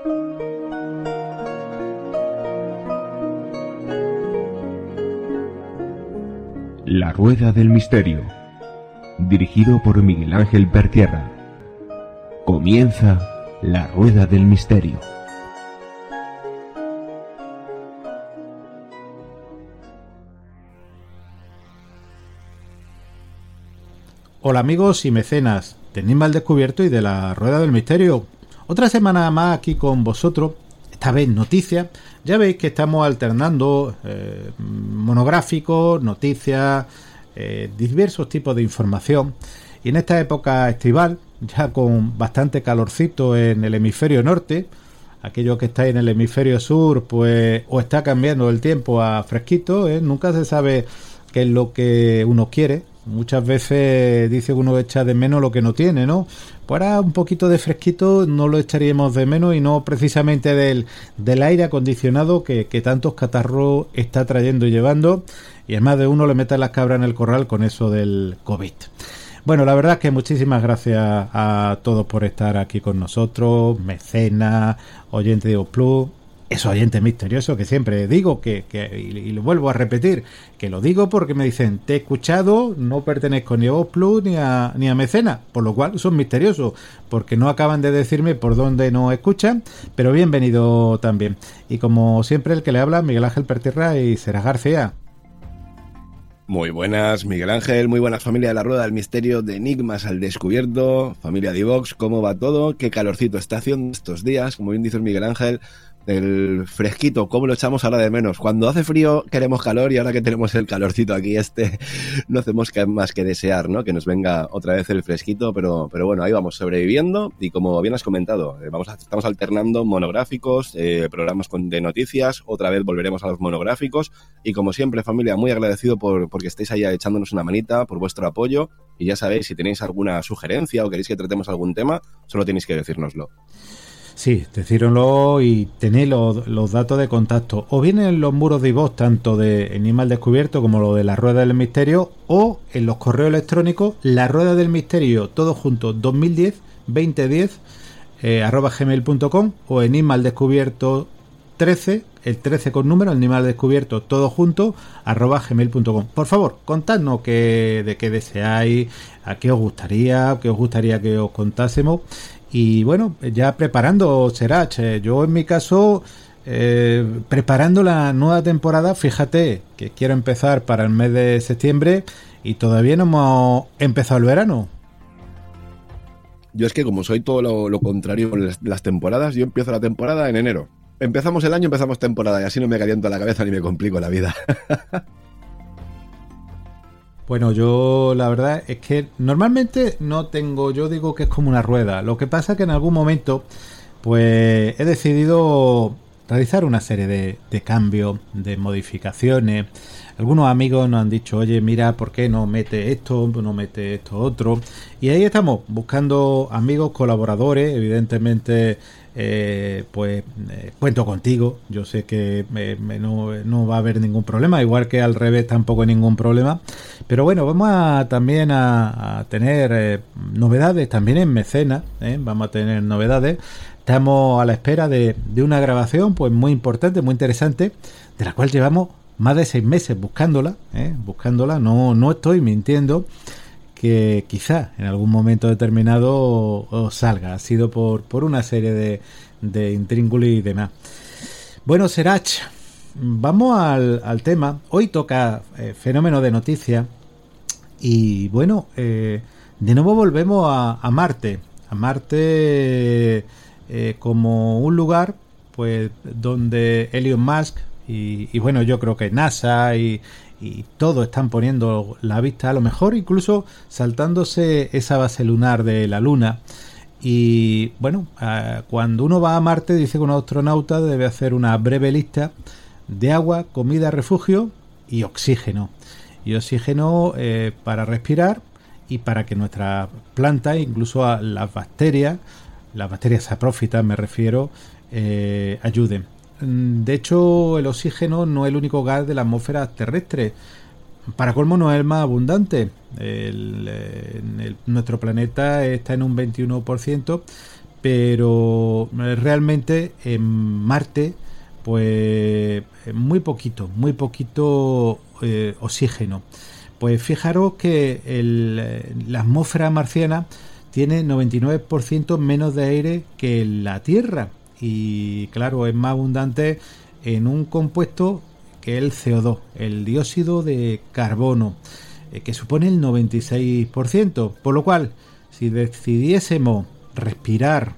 La Rueda del Misterio, dirigido por Miguel Ángel Pertierra. Comienza La Rueda del Misterio. Hola amigos y mecenas de Enigma al Descubierto y de La Rueda del Misterio. Otra semana más aquí con vosotros, esta vez noticias. Ya veis que estamos alternando monográficos, noticias, diversos tipos de información. Y en esta época estival, ya con bastante calorcito en el hemisferio norte, aquellos que estáis en el hemisferio sur, pues os está cambiando el tiempo a fresquito, nunca se sabe qué es lo que uno quiere. Muchas veces dice que uno echa de menos lo que no tiene, ¿no? Pues ahora un poquito de fresquito no lo echaríamos de menos, y no precisamente del aire acondicionado que tantos catarros está trayendo y llevando, y además de uno le mete las cabras en el corral con eso del COVID. Bueno, la verdad es que muchísimas gracias a todos por estar aquí con nosotros, mecenas, oyentes de Plus, esos oyentes misteriosos que siempre digo y lo vuelvo a repetir, que lo digo porque me dicen, te he escuchado, no pertenezco ni a Voz Plus ni a Mecenas, por lo cual son misteriosos, porque no acaban de decirme por dónde nos escuchan, pero bienvenido también. Y como siempre, el que le habla, Miguel Ángel Pertierra y Serás García. Muy buenas, Miguel Ángel, muy buenas, familia de La Rueda del Misterio, de Enigmas al Descubierto, familia de iVox, ¿cómo va todo? ¿Qué calorcito está haciendo estos días? Como bien dice Miguel Ángel, el fresquito, ¿cómo lo echamos ahora de menos? Cuando hace frío queremos calor, y ahora que tenemos el calorcito aquí no hacemos más que desear, ¿no? Que nos venga otra vez el fresquito, pero bueno, ahí vamos sobreviviendo, y como bien has comentado, estamos alternando monográficos, programas de noticias, otra vez volveremos a los monográficos, y como siempre, familia, muy agradecido porque estéis ahí echándonos una manita, por vuestro apoyo, y ya sabéis, si tenéis alguna sugerencia o queréis que tratemos algún tema, solo tenéis que decírnoslo. Sí, decíroslo y tenéis los datos de contacto, o bien en los muros de iVox, tanto de Enigma al Descubierto como lo de La Rueda del Misterio, o en los correos electrónicos La Rueda del Misterio, todo junto, 2010 @gmail.com, o Enigma al Descubierto 13, el 13 con número, el Enigma al Descubierto todo junto, @gmail.com. Por favor, contadnos de qué deseáis, a qué os gustaría que os contásemos. Y bueno, ya preparando Serach, yo en mi caso, preparando la nueva temporada, fíjate que quiero empezar para el mes de septiembre y todavía no hemos empezado el verano. Yo es que como soy todo lo contrario con las temporadas, yo empiezo la temporada en enero. Empezamos el año, empezamos temporada, y así no me caliento la cabeza ni me complico la vida. Bueno, yo la verdad es que normalmente no tengo, yo digo que es como una rueda. Lo que pasa es que en algún momento pues he decidido realizar una serie de cambios, de modificaciones. Algunos amigos nos han dicho, oye, mira, ¿por qué no mete esto otro? Y ahí estamos, buscando amigos, colaboradores, evidentemente. Cuento contigo, yo sé que no va a haber ningún problema, igual que al revés tampoco hay ningún problema, pero bueno, vamos también a tener novedades también en Mecenas, vamos a tener novedades. Estamos a la espera de una grabación pues muy importante, muy interesante, de la cual llevamos más de 6 meses buscándola, no estoy mintiendo, que quizá en algún momento determinado os salga. Ha sido por una serie de intríngulis y demás. Bueno, Serach, vamos al tema. Hoy toca fenómeno de noticias. Y bueno, de nuevo volvemos a Marte. A Marte como un lugar pues donde Elon Musk y bueno, yo creo que NASA y todos están poniendo la vista, a lo mejor incluso saltándose esa base lunar de la Luna. Y bueno, cuando uno va a Marte, dice que un astronauta debe hacer una breve lista de agua, comida, refugio y oxígeno. Y oxígeno para respirar y para que nuestras plantas, incluso a las bacterias saprófitas me refiero, ayuden. De hecho, el oxígeno no es el único gas de la atmósfera terrestre. Para colmo, no es el más abundante. Nuestro planeta está en un 21%, pero realmente en Marte pues muy poquito oxígeno. Pues fijaros que la atmósfera marciana tiene 99% menos de aire que la Tierra, y claro, es más abundante en un compuesto que es el CO2, el dióxido de carbono, que supone el 96%, por lo cual si decidiésemos respirar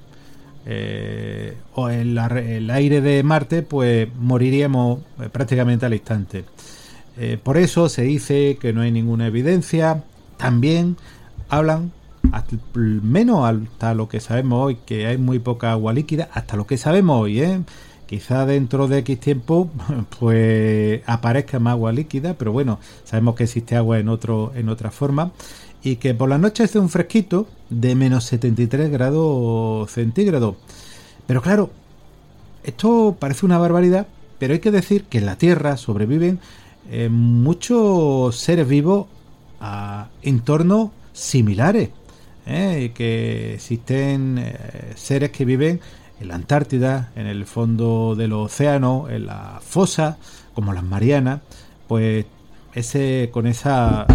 o el aire de Marte, pues moriríamos prácticamente al instante. Por eso se dice que no hay ninguna evidencia. También hablan, menos hasta lo que sabemos hoy, que hay muy poca agua líquida, hasta lo que sabemos hoy, quizá dentro de X tiempo pues aparezca más agua líquida, pero bueno, sabemos que existe agua en otra forma, y que por la noche hace un fresquito de menos 73 grados centígrados. Pero claro, esto parece una barbaridad, pero hay que decir que en la Tierra sobreviven muchos seres vivos a entornos similares, que existen seres que viven en la Antártida, en el fondo del océano, en las fosas, como las Marianas, pues con esa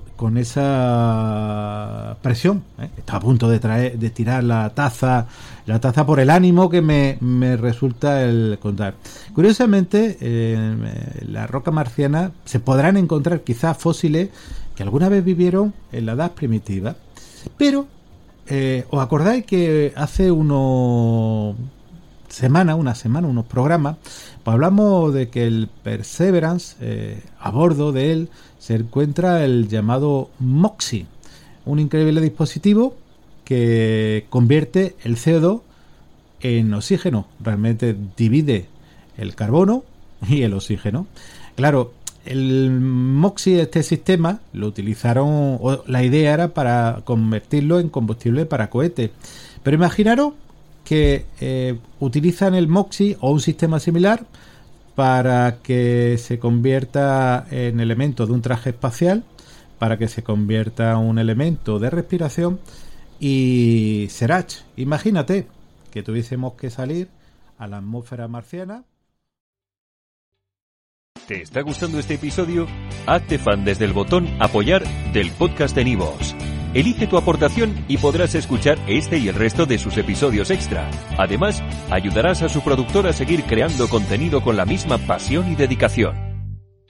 presión, está a punto de tirar la taza por el ánimo que me resulta el contar. Curiosamente, en la roca marciana se podrán encontrar quizás fósiles que alguna vez vivieron en la edad primitiva, pero ¿os acordáis que hace unos programas, pues hablamos de que el Perseverance, a bordo de él, se encuentra el llamado MOXIE, un increíble dispositivo que convierte el CO2 en oxígeno, realmente divide el carbono y el oxígeno. Claro, el MOXIE, este sistema, lo utilizaron, la idea era para convertirlo en combustible para cohetes, pero imaginaros que utilizan el MOXIE o un sistema similar para que se convierta en elemento de un traje espacial, para que se convierta en un elemento de respiración. Y Serach, imagínate que tuviésemos que salir a la atmósfera marciana. ¿Te está gustando este episodio? Hazte fan desde el botón Apoyar del podcast de Nivos. Elige tu aportación y podrás escuchar este y el resto de sus episodios extra. Además, ayudarás a su productor a seguir creando contenido con la misma pasión y dedicación.